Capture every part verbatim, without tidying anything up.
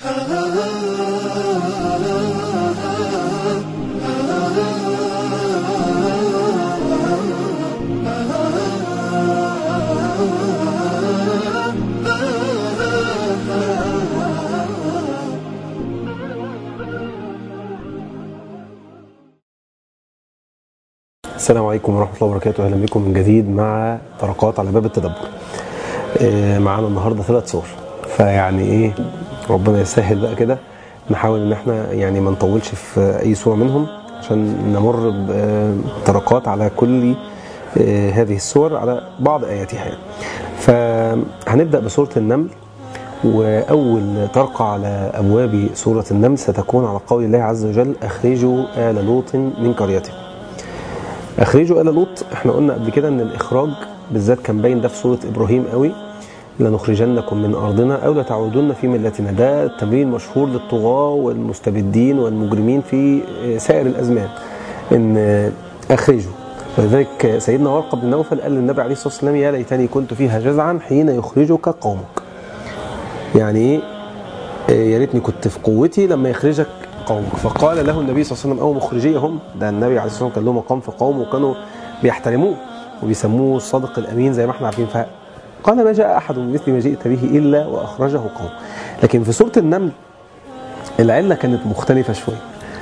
السلام عليكم ورحمة الله وبركاته. أهلا بكم من جديد مع طرقات على باب التدبر. إيه معانا النهاردة ثلاث صور، فيعني إيه ربنا يسهل بقى كده، نحاول إن احنا يعني ما نطولش في أي صورة منهم عشان نمر بطرقات على كل إيه هذه الصور على بعض آياتها يعني. فهنبدأ بسورة النمل، وأول طرقة على أبواب سورة النمل ستكون على قول الله عز وجل: أخرجوا آل لوط من قريتكم. أخرجوا آل لوط، احنا قلنا قبل كده ان الإخراج بالذات كان باين ده في سورة إبراهيم قوي: لنخرجنكم من أرضنا أو لتعودن في ملتنا. ده التمرين مشهور للطغاة والمستبدين والمجرمين في سائر الأزمان، ان أخرجوا. ولذلك سيدنا ورقة بن نوفل قال للنبي عليه الصلاة والسلام: يا ليتني كنت فيها جزعا حين يخرجك قومك. يعني ايه؟ يا ريتني كنت في قوتي لما يخرجك قومك. فقال له النبي صلى الله عليه وسلم: أو مخرجيهم. ده النبي عليه الصلاة والسلام كان له مقام في قومه وكانوا بيحترموه وبيسموه الصادق الأمين زي ما احنا عارفين. فقال: ما جاء أحد من مثل ما جئت به إلا وأخرجه قوم. لكن في سورة النمل العلة كانت مختلفة شوية،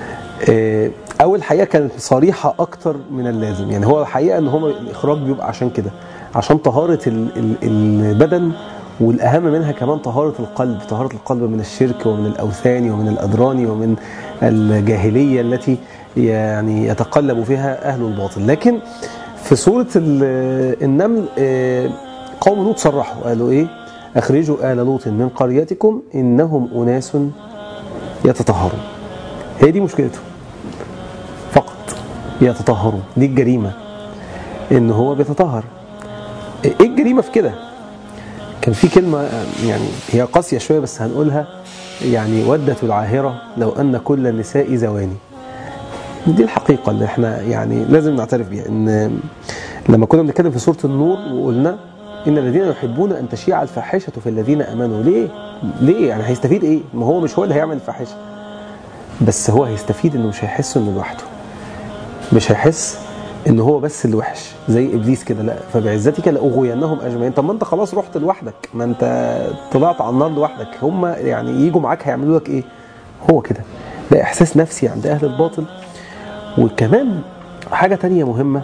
أو الحقيقة كانت صريحة أكتر من اللازم. يعني هو الحقيقة أن هم الإخراج بيبقى عشان كده، عشان طهارة البدن، والأهم منها كمان طهارة القلب. طهارة القلب من الشرك ومن الأوثان ومن الأدران ومن الجاهلية التي يعني يتقلب فيها أهل الباطل. لكن في سورة النمل قوم لوط صرحوا، قالوا إيه؟ أخرجوا آل لوط من قريتكم إنهم أناس يتطهرون. هي دي مشكلتهم فقط، يتطهرون. دي الجريمة، إن هو بيتطهر. إيه الجريمة في كده؟ كان في كلمة يعني هي قاسية شوية بس هنقولها، يعني ودت العاهرة لو أن كل النساء زواني. دي الحقيقة اللي احنا يعني لازم نعترف بيها. إن لما كنا بنتكلم في سورة النور وقلنا إن الذين يحبون أن تشيع الفاحشة في الذين آمنوا، ليه؟ ليه؟ يعني هيستفيد إيه؟ ما هو مش هو اللي هيعمل الفاحشة، بس هو هيستفيد إنه مش هيحس إنه لوحده، مش هيحس إن هو بس اللي وحش زي إبليس كده. لا، فبعزتك لأغوينهم أجمعين. طب ما أنت خلاص رحت لوحدك، ما أنت طلعت على النار لوحدك، هم يعني يجوا معاك هيعملوا لك إيه؟ هو كده. ده إحساس نفسي عند أهل الباطل. وكمان حاجة تانية مهمة،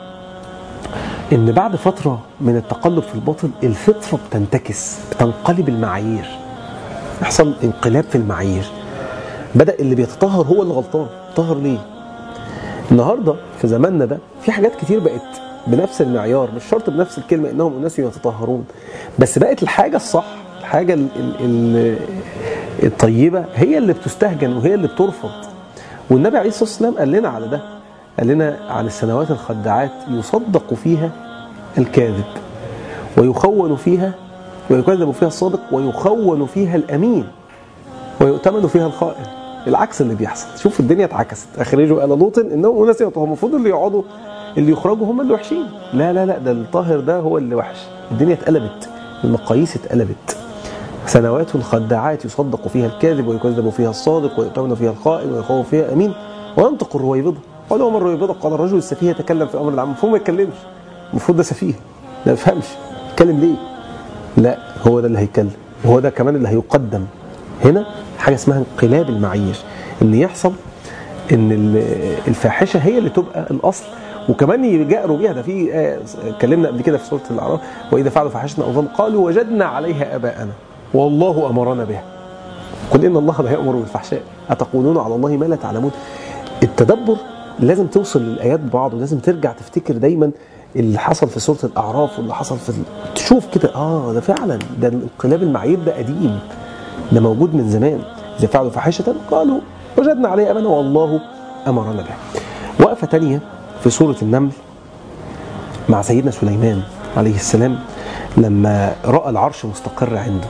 إن بعد فترة من التقلب في الباطل الفطرة بتنتكس، بتنقلب المعايير، يحصل انقلاب في المعايير. بدأ اللي بيتطهر هو اللي غلطان. طهر ليه؟ النهاردة في زماننا ده في حاجات كتير بقت بنفس المعيار، مش شرط بنفس الكلمة إنهم أناس يتطهرون، بس بقت الحاجة الصح، الحاجة ال ال الطيبة هي اللي بتستهجن وهي اللي بترفض. والنبي عليه الصلاة والسلام قال لنا على ده، قال لنا عن السنوات الخداعات: يصدق فيها الكاذب ويخون فيها ويكذب فيها الصادق ويخون فيها الأمين ويؤتمن فيها الخائن. العكس اللي بيحصل. شوف الدنيا اتعكست. أخرجوا آل لوط إنهم أناس يتطهرون. المفروض اللي يقعدوا اللي يخرجوا هم اللي وحشين. لا لا لا، ده الطاهر ده هو اللي وحش. الدنيا اتقلبت، المقاييس اتقلبت. سنوات الخداعات يصدق فيها الكاذب ويكذب فيها الصادق ويؤتمن فيها الخائن ويخون فيها أمين وينطق الرويبضة. قال وما الرويبضة؟ قال الرجل السفيه يتكلم في أمر العام. المفروض ما يتكلمش، المفروض ده سفيه، ما يفهمش، يتكلم ليه؟ لا، هو ده اللي هيتكلم، وهو ده كمان اللي هيقدم. هنا حاجة اسمها انقلاب المعايير، ان يحصل ان الفاحشة هي اللي تبقى الأصل، وكمان يجأروا بيها. ده في اتكلمنا قبل كده في سورة الأعراف: وإذا فعلوا فاحشة أو ظلموا قالوا وجدنا عليها آباءنا والله أمرنا بها قل إن الله لا يأمر بالفحشاء أتقولون على الله ما لا تعلمون. التدبر لازم توصل للآيات ببعض، ولازم ترجع تفتكر دايما اللي حصل في سورة الأعراف واللي حصل في تشوف كده اه ده فعلا ده انقلاب المعايير ده قديم، ده موجود من زمان. إذا فعلوا فاحشة قالوا وجدنا عليها آباءنا والله أمرنا بها. وقفة تانية في سورة النمل مع سيدنا سليمان عليه السلام لما رأى العرش مستقر عنده،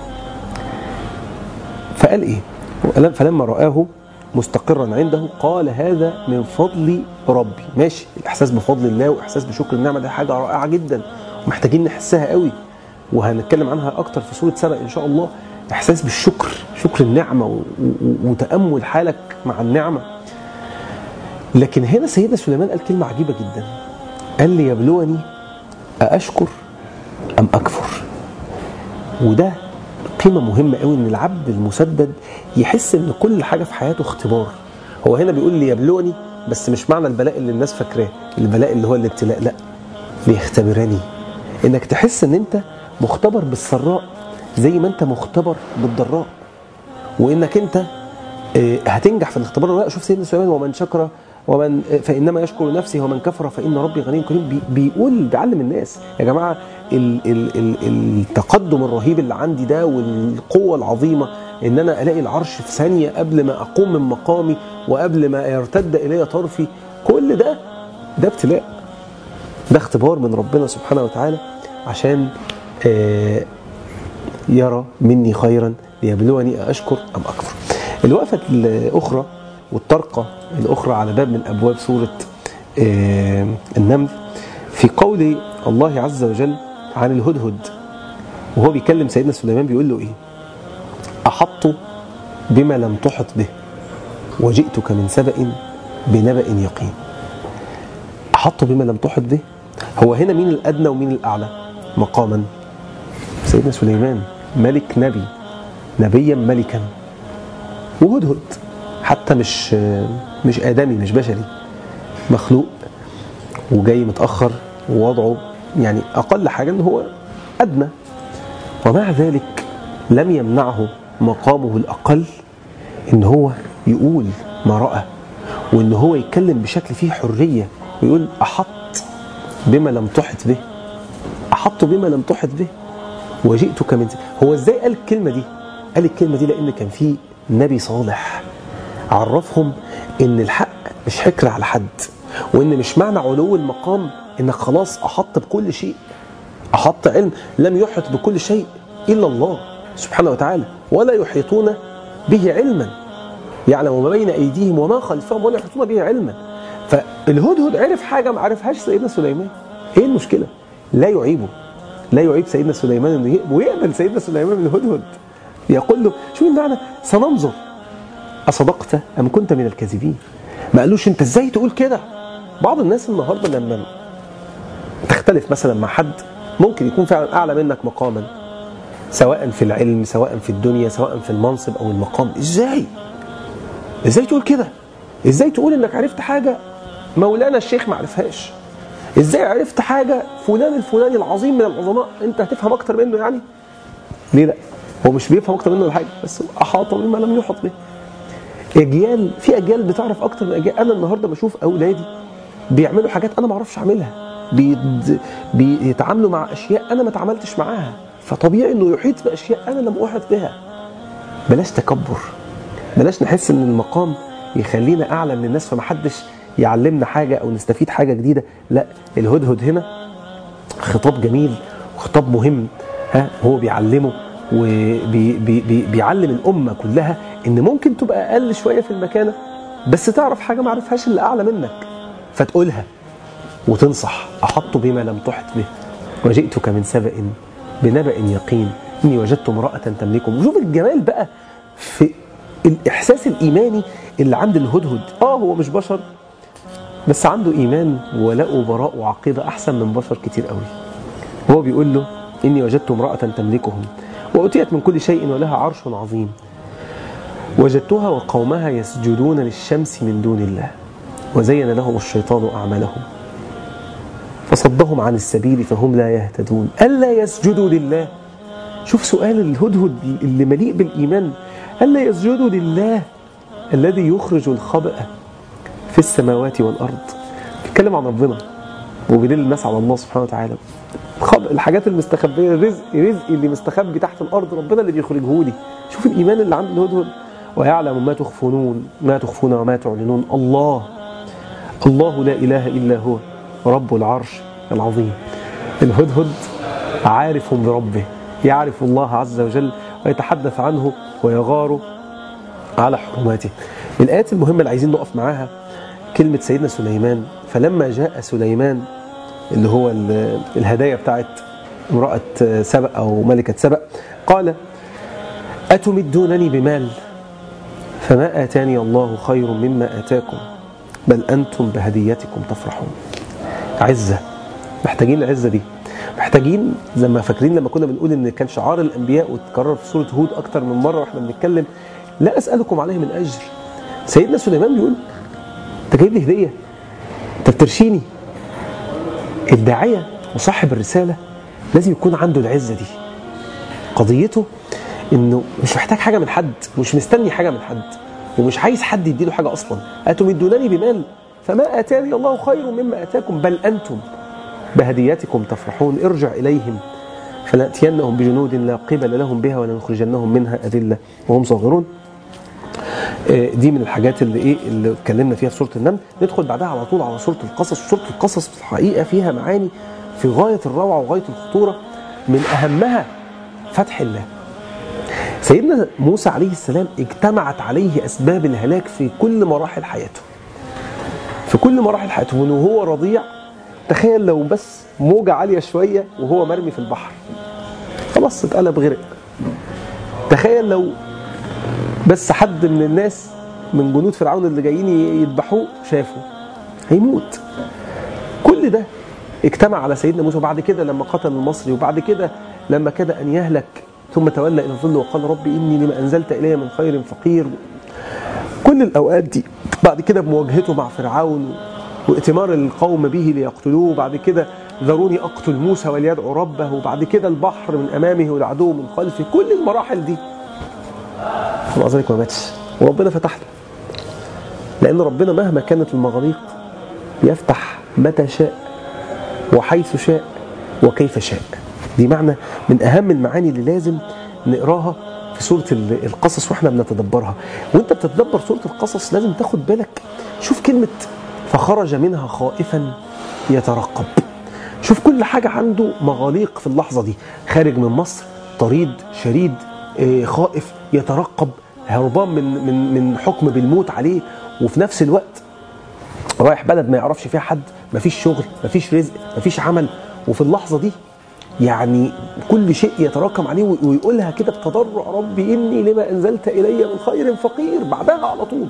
فقال إيه؟ فلما رآه مستقرا عنده قال هذا من فضل ربي. ماشي، الإحساس بفضل الله وإحساس بشكر النعمة ده حاجة رائعة جدا ومحتاجين نحسها قوي، وهنتكلم عنها أكتر في سورة سبأ إن شاء الله. احساس بالشكر، شكر النعمه وتامل حالك مع النعمه. لكن هنا سيدنا سليمان قال كلمه عجيبه جدا، قال لي يبلوني أأشكر أم أكفر. وده قيمة مهمة قوي، ان العبد المسدد يحس ان كل حاجة في حياته اختبار. هو هنا بيقول لي يبلوني، بس مش معنى البلاء اللي الناس فاكراه البلاء اللي هو الابتلاء، لا، ليختبرني، انك تحس ان انت مختبر بالسراء زي ما انت مختبر بالضراء، وانك انت هتنجح في الاختبار ولا لا. شوف سيدنا سليمان، ومن شكر ومن فإنما يشكر نفسه ومن كفر فإن ربي غني كريم. بيقول بيعلم الناس يا جماعة التقدم الرهيب اللي عندي ده والقوة العظيمة ان انا الاقي العرش في ثانية قبل ما اقوم من مقامي وقبل ما يرتد الي طرفي، كل ده ده ابتلاء، ده اختبار من ربنا سبحانه وتعالى عشان يرى مني خيرا ليبلوني أشكر أم أكفر. الوقفة الأخرى والطرقة الأخرى على باب من أبواب سورة النمل في قول الله عز وجل عن الهدهد، وهو بيكلم سيدنا سليمان بيقول له إيه؟ أحط بما لم تحط به وجئتك من سبأ بنبأ يقين. أحط بما لم تحط به، هو هنا مين الأدنى ومين الأعلى مقاما؟ سيدنا سليمان ملك نبي، نبيا ملكا، وهدهد حتى مش مش آدمي، مش بشري، مخلوق وجاي متأخر ووضعه يعني أقل حاجة إن هو أدنى، ومع ذلك لم يمنعه مقامه الأقل إن هو يقول ما رأى، وإن هو يتكلم بشكل فيه حرية ويقول أحط بما لم تحط به، أحط بما لم تحط به وجئتك من. هو إزاي قال الكلمة دي؟ قال الكلمة دي لأن كان في نبي صالح عرفهم إن الحق مش حكر على حد، وإن مش معنى علو المقام إنك خلاص أحط بكل شيء. أحط علم، لم يحط بكل شيء إلا الله سبحانه وتعالى، ولا يحيطون به علما، يعلم ما بين أيديهم وما خلفهم ولا يحيطون به علما. فالهدهد عرف حاجة ما عرفهاش سيدنا سليمان. إيه المشكلة؟ لا يعيبه، لا يعيب سيدنا سليمان إنه ويقبل سيدنا سليمان من الهدهد، يقول له شو المعنى؟ سننظر أصدقت أم كنت من الكاذبين. ما قالوش أنت إزاي تقول كده. بعض الناس النهاردة لما تختلف مثلا مع حد ممكن يكون فعلا أعلى منك مقاما، سواء في العلم سواء في الدنيا سواء في المنصب أو المقام، إزاي إزاي تقول كده؟ إزاي تقول إنك عرفت حاجة مولانا الشيخ ما عرفهاش؟ إزاي عرفت حاجة فلان الفلاني العظيم من العظماء أنت هتفهم أكتر منه؟ يعني ليه لا؟ هو مش بيفهم أكتر منه الحاجة، بس أحاط بما لم يحط به. أجيال في أجيال بتعرف أكتر من أجيال. أنا النهاردة بشوف أولادي بيعملوا حاجات أنا ما أعرفش أعملها، بيد... بيتعاملوا مع أشياء أنا ما تعاملتش معاها، فطبيعي إنه يحيط بأشياء أنا لم أحيط بها. بلاش تكبر، بلاش نحس إن المقام يخلينا أعلى من الناس فمحدش يعلمنا حاجة أو نستفيد حاجة جديدة. لا، الهدهد هنا خطاب جميل وخطاب مهم، ها هو بيعلمه وبيعلم الأمة كلها إن ممكن تبقى أقل شوية في المكانة بس تعرف حاجة ما عرفهاش اللي أعلى منك فتقولها وتنصح. أحط بما لم تحط به وجئتك من سبأ بنبأ يقين إني وجدت امرأة تملكهم. وشوف الجمال بقى في الإحساس الإيماني اللي عند الهدهد. آه هو مش بشر بس عنده إيمان ولاء وبراء وعقيدة أحسن من بشر كتير قوي. هو بيقول له إني وجدت امرأة تملكهم وأتيت من كل شيء ولها عرش عظيم وجدتها وقومها يسجدون للشمس من دون الله وزين لهم الشيطان أعمالهم فصدهم عن السبيل فهم لا يهتدون ألا يسجدوا لله. شوف سؤال الهدهد اللي مليء بالإيمان، ألا يسجدوا لله الذي يخرج الخبأ في السماوات والأرض. بيتكلم عن ربنا وبيدل الناس على الله سبحانه وتعالى. الحاجات المستخبية، الرزق رزق اللي مستخبي تحت الأرض ربنا اللي بيخرجه لي. شوف الإيمان اللي عند الهدهد. ويعلم ما تخفون ما تخفون وما تعلنون. الله الله لا إله إلا هو رب العرش العظيم. الهدهد عارف بربه، يعرف الله عز وجل ويتحدث عنه ويغار على حرماته. من الآيات المهمة اللي عايزين نقف معاها كلمة سيدنا سليمان فلما جاء سليمان، اللي هو الهدايا بتاعت امرأة سبأ أو ملكة سبأ، قال أتمدونني بمال فما آتاني الله خير مما آتاكم بل أنتم بهديتكم تفرحون. عزة، محتاجين العزة دي، محتاجين زي ما فاكرين لما كنا بنقول ان كان شعار الانبياء وتكرر في سورة هود اكتر من مرة واحنا بنتكلم لا اسألكم عليه من اجر. سيدنا سليمان بيقول انت جايب لي هدية، انت بترشيني. الداعية وصاحب الرسالة لازم يكون عنده العزة دي، قضيته انه مش محتاج حاجة من حد، مش مستني حاجة من حد، ومش عايز حد يديله حاجة اصلا. أتمدونني بمال فما آتاني الله خير مما آتاكم بل أنتم بهديتكم تفرحون ارجع إليهم فلنأتينهم بجنود لا قبل لهم بها ولنخرجنهم منها أذلة وهم صاغرون. دي من الحاجات اللي ايه اللي اتكلمنا فيها في سورة النمل. ندخل بعدها على طول على سورة القصص. سورة القصص في الحقيقة فيها معاني في غاية الروعة وغاية الخطورة، من أهمها فتح الله. سيدنا موسى عليه السلام اجتمعت عليه أسباب الهلاك في كل مراحل حياته، في كل مراحل حياته. وهو رضيع، تخيل لو بس موجة عالية شوية وهو مرمي في البحر خلاص اتقلب غرق. تخيل لو بس حد من الناس من جنود فرعون اللي جايين يذبحوه شافه هيموت. كل ده اجتمع على سيدنا موسى. وبعد كده لما قتل المصري، وبعد كده لما كاد أن يهلك ثم تولى إلى الظل وقال ربي إني لما أنزلت إلي من خير فقير. كل الأوقات دي بعد كده بمواجهته مع فرعون وائتمار القوم به ليقتلوه، وبعد كده ذروني أقتل موسى وليدعو ربه، وبعد كده البحر من أمامه والعدو من خلفه. كل المراحل دي ومع ذلك ما ماتش وربنا فتح له، لأن ربنا مهما كانت المغاليق يفتح متى شاء وحيث شاء وكيف شاء. دي معنى من أهم المعاني اللي لازم نقراها في سورة القصص واحنا بنتدبرها. وانت بتتدبر سورة القصص لازم تاخد بالك، شوف كلمة فخرج منها خائفا يترقب. شوف كل حاجة عنده مغاليق في اللحظة دي. خارج من مصر طريد شريد، خائف يترقب، هربان من من من حكم بالموت عليه، وفي نفس الوقت رايح بلد ما يعرفش فيها حد، مفيش شغل، مفيش رزق، مفيش عمل. وفي اللحظة دي يعني كل شيء يتراكم عليه ويقولها كده بتضرع ربي إني لما أنزلت إلي من خير فقير. بعدها على طول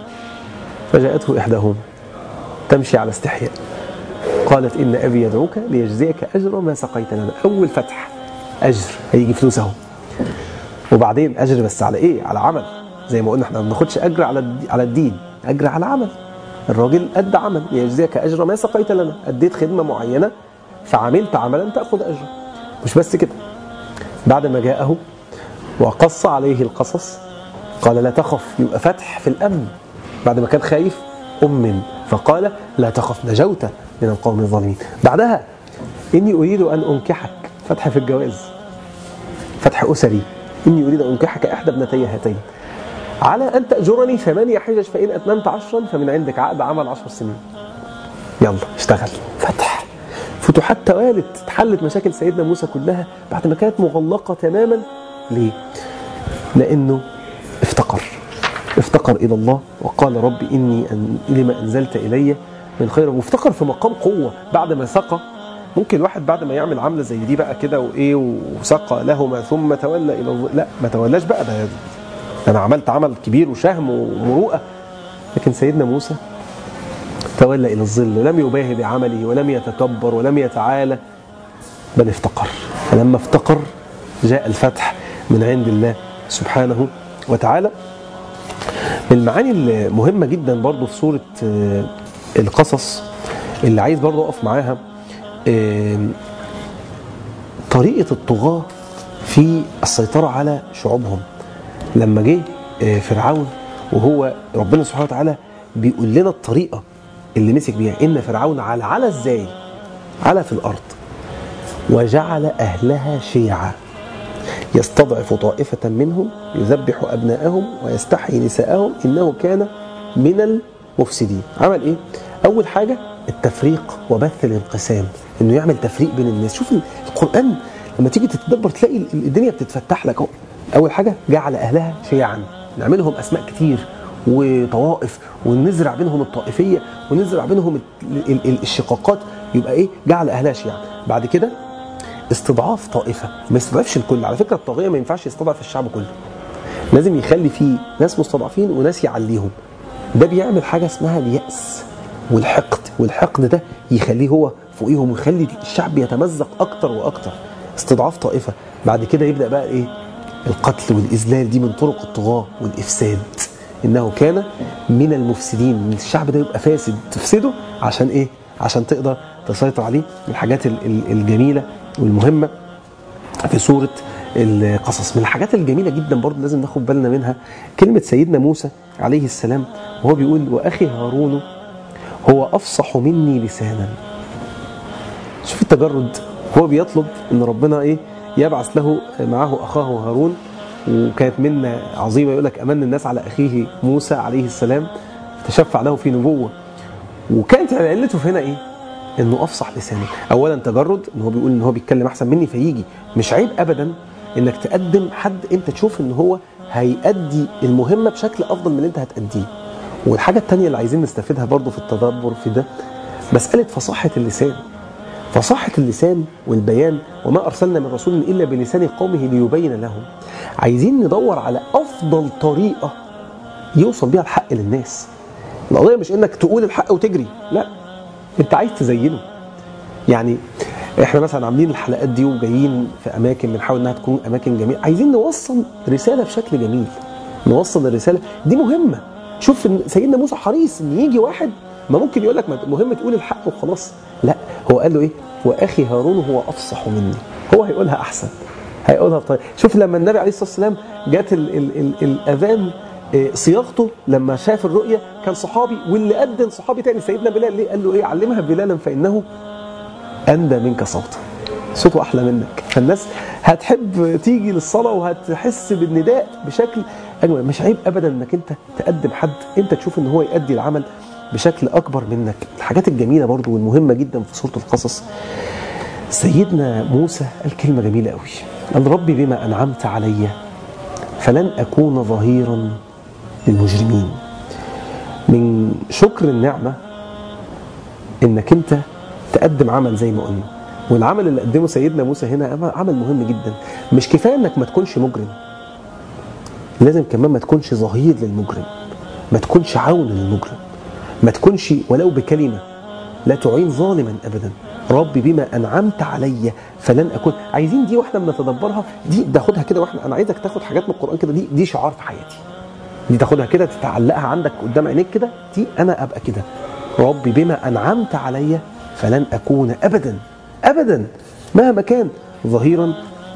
فجاءته إحداهم تمشي على استحياء قالت إن أبي يدعوك ليجزيك أجر ما سقيت لنا. أول فتح أجر، هيجي فلوس اهو. وبعدين أجر بس على إيه؟ على عمل. زي ما قلنا احنا ما بناخدش أجر على على الدين، أجر على عمل. الراجل أدى عمل، ليجزيك أجر ما سقيت لنا، أديت خدمة معينة فعملت عملا تأخذ أجر. مش بس كده، بعد ما جاءه وقص عليه القصص قال لا تخف، يبقى فتح في الأمن. بعد ما كان خايف أمن فقال لا تخف نجوت من القوم الظالمين. بعدها إني أريد أن أنكحك، فتح في الجواز، فتح أسري. إني أريد أن أنكحك إحدى ابنتي هاتين على أن تأجرني ثمانية حجج فإن أتممت عشرا فمن عندك، عقد عمل عشر سنين. يلا اشتغل. فتح، فتوحات توالت، اتحلت مشاكل سيدنا موسى كلها بعد ما كانت مغلقة تماما. ليه؟ لأنه افتقر افتقر إلى الله وقال ربي إني أن لما أنزلت إلي من خير. وافتقر في مقام قوة بعد ما سقى. ممكن الواحد بعد ما يعمل عملة زي دي بقى كده وإيه وسقى لهما ثم تولى إلى الله، لا ما تولاش بقى، ده أنا عملت عمل كبير وشهم ومروءة. لكن سيدنا موسى تولى إلى الظل، لم يباهي بعمله ولم يتكبر ولم يتعالى، بل افتقر. فلما افتقر جاء الفتح من عند الله سبحانه وتعالى. من المعاني المهمة جدا برضو في سورة القصص اللي عايز برضو أقف معاها طريقة الطغاة في السيطرة على شعوبهم. لما جه فرعون وهو ربنا سبحانه وتعالى بيقول لنا الطريقة اللي مسك بيها، إن فرعون على على إزاي؟ على في الأرض وجعل أهلها شيعا يستضعف طائفة منهم يذبح أبناءهم ويستحيي نساءهم إنه كان من المفسدين. عمل إيه؟ أول حاجة التفريق وبث الانقسام، إنه يعمل تفريق بين الناس. شوف القرآن لما تيجي تتدبر تلاقي الدنيا بتتفتح لك. أول حاجة جعل أهلها شيعا، نعملهم أسماء كتير وطوائف ونزرع بينهم الطائفية ونزرع بينهم الشقاقات. يبقى إيه؟ جعل أهلها شيعا. بعد كده استضعاف طائفة، ما يستضعفش الكل. على فكرة الطاغية ما ينفعش يستضعف الشعب كله، لازم يخلي فيه ناس مستضعفين وناس يعليهم. ده بيعمل حاجة اسمها اليأس والحقد، والحقد ده يخليه هو فوقيهم ويخلي الشعب يتمزق أكتر وأكتر، استضعاف طائفة. بعد كده يبدأ بقى إيه؟ القتل والإذلال. دي من طرق الطغاة والإفساد، إنه كان من المفسدين. الشعب ده يبقى فاسد، تفسده عشان إيه؟ عشان تقدر تسيطر عليه. من الحاجات الجميلة والمهمة في سورة القصص، من الحاجات الجميلة جدا برضو لازم ناخد بالنا منها كلمة سيدنا موسى عليه السلام وهو بيقول وأخي هارون هو أفصح مني لسانا. شوف التجرد، هو بيطلب ان ربنا ايه؟ يبعث له معه اخاه هارون، وكانت منة عظيمة يقول لك أمن الناس على أخيه موسى عليه السلام تشفع له في نبوة. وكانت علته في هنا ايه؟ انه افصح لسانه. اولا تجرد، ان هو بيقول ان هو بيتكلم احسن مني فيجي. مش عيب ابدا انك تقدم حد انت تشوف ان هو هيأدي المهمة بشكل افضل من اللي انت هتأديه. والحاجة التانية اللي عايزين نستفيدها برضو في التدبر في ده مسألة فصاحة اللسان. فصاحة اللسان والبيان، وما أرسلنا من رسول إلا بلسان قومه ليبين لهم. عايزين ندور على أفضل طريقة يوصل بيها الحق للناس. القضية مش إنك تقول الحق وتجري، لا، أنت عايز تزينه. يعني إحنا مثلا عاملين الحلقات دي وجايين في أماكن بنحاول إنها تكون أماكن جميلة، عايزين نوصل رسالة بشكل جميل، نوصل الرسالة دي مهمة. شوف سيدنا موسى حريص إن يجي واحد ما ممكن يقول لك مهم تقول الحق وخلاص، لا، هو قال له ايه؟ واخي هارون هو افصح مني. هو هيقولها احسن، هيقولها بطريقه. شوف لما النبي عليه الصلاه والسلام جات ال ال ال الاذان صياغته لما شاف الرؤيه كان صحابي، واللي اذن صحابي تاني سيدنا بلال. ليه؟ قال له ايه؟ علمها بلالا فانه اندى منك صوتا، صوته احلى منك، فالناس هتحب تيجي للصلاه وهتحس بالنداء بشكل اجمل. مش عيب ابدا انك انت تقدم حد انت تشوف ان هو يؤدي العمل بشكل أكبر منك. الحاجات الجميلة برضو والمهمة جدا في سورة القصص، سيدنا موسى قال كلمة جميلة قوي، قال ربي بما أنعمت علي فلن أكون ظهيرا للمجرمين. من شكر النعمة إنك أنت تقدم عمل زي ما قلنا، والعمل اللي قدمه سيدنا موسى هنا عمل مهم جدا. مش كفاية إنك ما تكونش مجرم، لازم كمان ما تكونش ظهير للمجرم، ما تكونش عون للمجرم، ما تكونش ولو بكلمة لا تعين ظالما أبدا. ربي بما أنعمت علي فلن أكون. عايزين دي واحنا بنتدبرها، دي تاخدها كده، واحنا أنا عايزك تاخد حاجات من القرآن كده، دي دي شعار في حياتي، دي تاخدها كده تتعلقها عندك قدام عينيك كده، دي أنا أبقى كده. ربي بما أنعمت علي فلن أكون أبدا أبدا مهما كان ظهيرا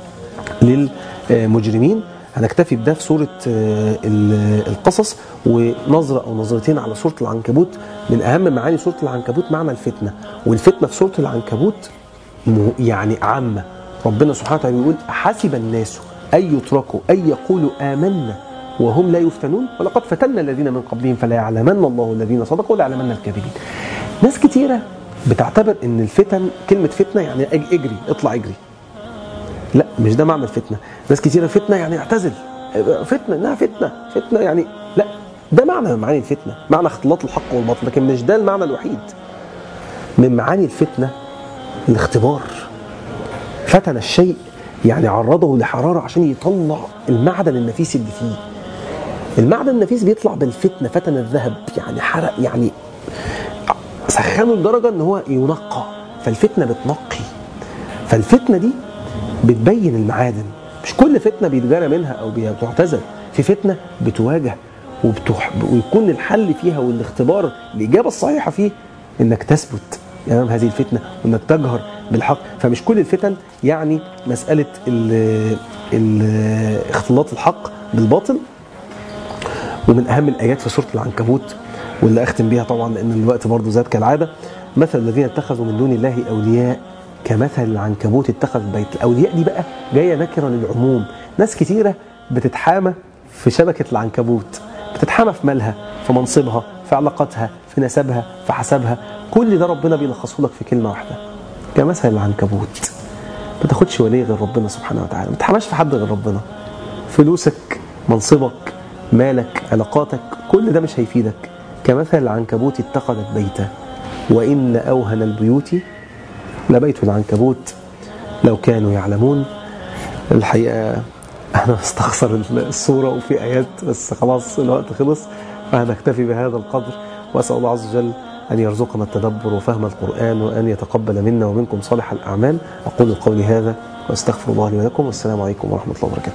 للمجرمين. هنكتفي بده في سورة القصص، ونظرة أو نظرتين على سورة العنكبوت. من أهم معاني سورة العنكبوت معنى الفتنة، والفتنة في سورة العنكبوت يعني عامة. ربنا سبحانه وتعالى بيقول أحسب الناس أن يتركوا أن يقولوا آمنا وهم لا يفتنون ولقد فتنا الذين من قبلهم فلا يعلمن الله الذين صدقوا ولا يعلمن الكاذبين. ناس كتيرة بتعتبر ان الفتن كلمة فتنة يعني اجري، اطلع اجري. لا، مش ده معنى الفتنة. ناس كتيرة فتنة يعني اعتزل، فتنة انها فتنة فتنة يعني لا، ده معنى من معاني الفتنة، معنى اختلاط الحق والباطل، لكن مش ده المعنى الوحيد. من معاني الفتنة الاختبار. فتن الشيء يعني عرضه لحرارة عشان يطلع المعدن النفيس اللي فيه. المعدن النفيس بيطلع بالفتنة. فتن الذهب يعني حرق، يعني سخنه لدرجة ان هو ينقى، فالفتنة بتنقي. فالفتنة دي بتبين المعادن. مش كل فتنة بيتجرى منها او بتعتزل، في فتنة بتواجه وبتح... ويكون الحل فيها والاختبار الإجابة الصحيحة فيه انك تثبت امام هذه الفتنة وانك تجهر بالحق. فمش كل الفتن يعني مسألة ال... ال... اختلاط الحق بالباطل. ومن اهم الايات في سورة العنكبوت واللي اختم بيها طبعا لان الوقت برضو زاد كالعادة، مثل الذين اتخذوا من دون الله اولياء كمثل العنكبوت اتخذ بيت. الاولياء دي بقى جايه نكره للعموم. ناس كتيره بتتحامى في شبكه العنكبوت، بتتحامى في مالها، في منصبها، في علاقاتها، في نسبها، في حسبها. كل ده ربنا بيلخصه لك في كلمه واحده، كمثل العنكبوت. ما تاخدش ولي غير ربنا سبحانه وتعالى، ما تتحاماش في حد غير ربنا. فلوسك، منصبك، مالك، علاقاتك، كل ده مش هيفيدك. كمثل العنكبوت اتخذت بيتا وإن أوهن البيوت لبيت العنكبوت لو كانوا يعلمون. الحقيقة انا بستخسر الصورة وفي آيات بس خلاص الوقت خلص، فهنكتفي بهذا القدر. وأسأل الله عز وجل أن يرزقنا التدبر وفهم القرآن، وأن يتقبل منا ومنكم صالح الأعمال. أقول قولي هذا وأستغفر الله لي ولكم، والسلام عليكم ورحمة الله وبركاته.